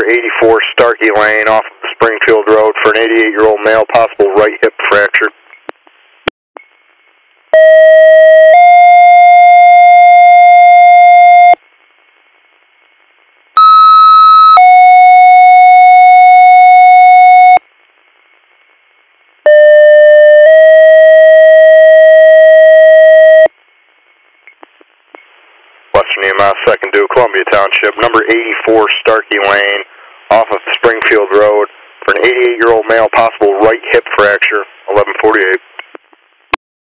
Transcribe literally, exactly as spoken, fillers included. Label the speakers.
Speaker 1: eighty-four Starkey Lane off of Springfield Road for an eighty-eight-year-old male, possible right hip fracture. Western E M S, second due, Columbia Township, number eighty-four Starkey Lane, off of Springfield Road, for an eighty-eight-year-old male, possible right hip fracture, eleven forty-eight.